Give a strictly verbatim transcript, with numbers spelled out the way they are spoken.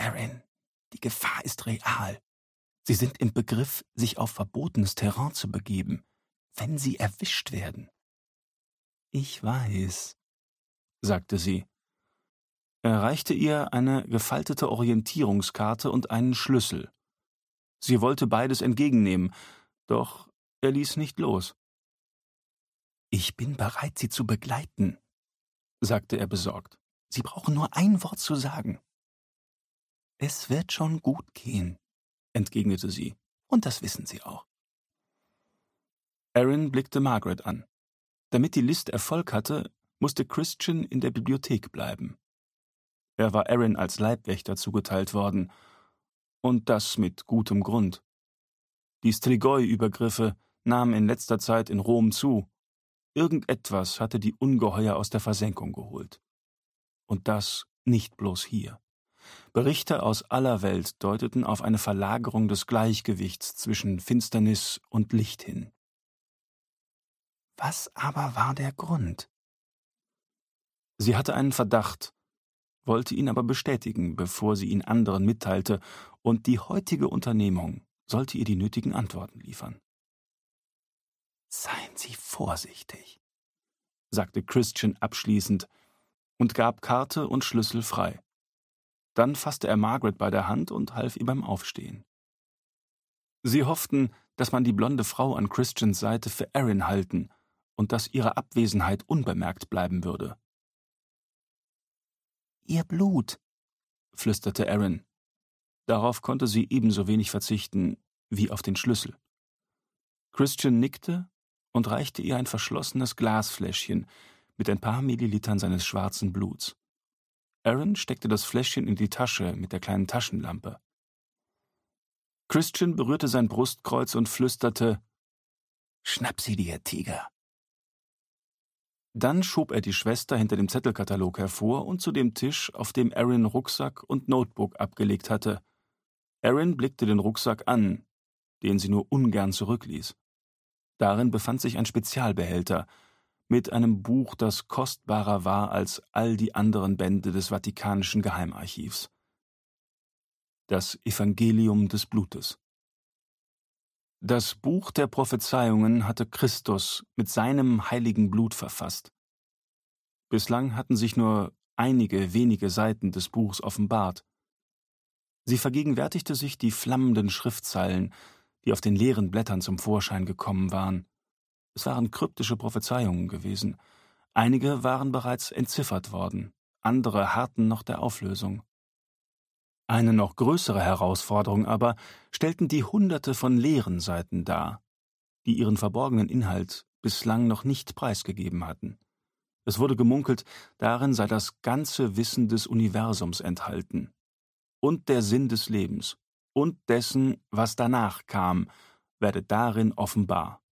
Erin, die Gefahr ist real. Sie sind im Begriff, sich auf verbotenes Terrain zu begeben, wenn Sie erwischt werden.« »Ich weiß«, sagte sie. Er reichte ihr eine gefaltete Orientierungskarte und einen Schlüssel. Sie wollte beides entgegennehmen, doch er ließ nicht los. »Ich bin bereit, Sie zu begleiten«, sagte er besorgt. »Sie brauchen nur ein Wort zu sagen.« »Es wird schon gut gehen«, entgegnete sie, »und das wissen Sie auch.« Erin blickte Margaret an. Damit die List Erfolg hatte, musste Christian in der Bibliothek bleiben. Er war Erin als Leibwächter zugeteilt worden, und das mit gutem Grund. Die Strigoi-Übergriffe nahmen in letzter Zeit in Rom zu. Irgendetwas hatte die Ungeheuer aus der Versenkung geholt. Und das nicht bloß hier. Berichte aus aller Welt deuteten auf eine Verlagerung des Gleichgewichts zwischen Finsternis und Licht hin. Was aber war der Grund? Sie hatte einen Verdacht, wollte ihn aber bestätigen, bevor sie ihn anderen mitteilte, und die heutige Unternehmung sollte ihr die nötigen Antworten liefern. »Seien Sie vorsichtig«, sagte Christian abschließend und gab Karte und Schlüssel frei. Dann fasste er Margaret bei der Hand und half ihr beim Aufstehen. Sie hofften, dass man die blonde Frau an Christians Seite für Erin halten und dass ihre Abwesenheit unbemerkt bleiben würde. »Ihr Blut«, flüsterte Erin. Darauf konnte sie ebenso wenig verzichten wie auf den Schlüssel. Christian nickte und reichte ihr ein verschlossenes Glasfläschchen mit ein paar Millilitern seines schwarzen Bluts. Erin steckte das Fläschchen in die Tasche mit der kleinen Taschenlampe. Christian berührte sein Brustkreuz und flüsterte: »Schnapp sie dir, Tiger!« Dann schob er die Schwester hinter dem Zettelkatalog hervor und zu dem Tisch, auf dem Erin Rucksack und Notebook abgelegt hatte. Erin blickte den Rucksack an, den sie nur ungern zurückließ. Darin befand sich ein Spezialbehälter mit einem Buch, das kostbarer war als all die anderen Bände des Vatikanischen Geheimarchivs. Das Evangelium des Blutes. Das Buch der Prophezeiungen hatte Christus mit seinem heiligen Blut verfasst. Bislang hatten sich nur einige wenige Seiten des Buchs offenbart. Sie vergegenwärtigte sich die flammenden Schriftzeilen, die auf den leeren Blättern zum Vorschein gekommen waren. Es waren kryptische Prophezeiungen gewesen. Einige waren bereits entziffert worden, andere harrten noch der Auflösung. Eine noch größere Herausforderung aber stellten die Hunderte von leeren Seiten dar, die ihren verborgenen Inhalt bislang noch nicht preisgegeben hatten. Es wurde gemunkelt, darin sei das ganze Wissen des Universums enthalten und der Sinn des Lebens und dessen, was danach kam, werde darin offenbar.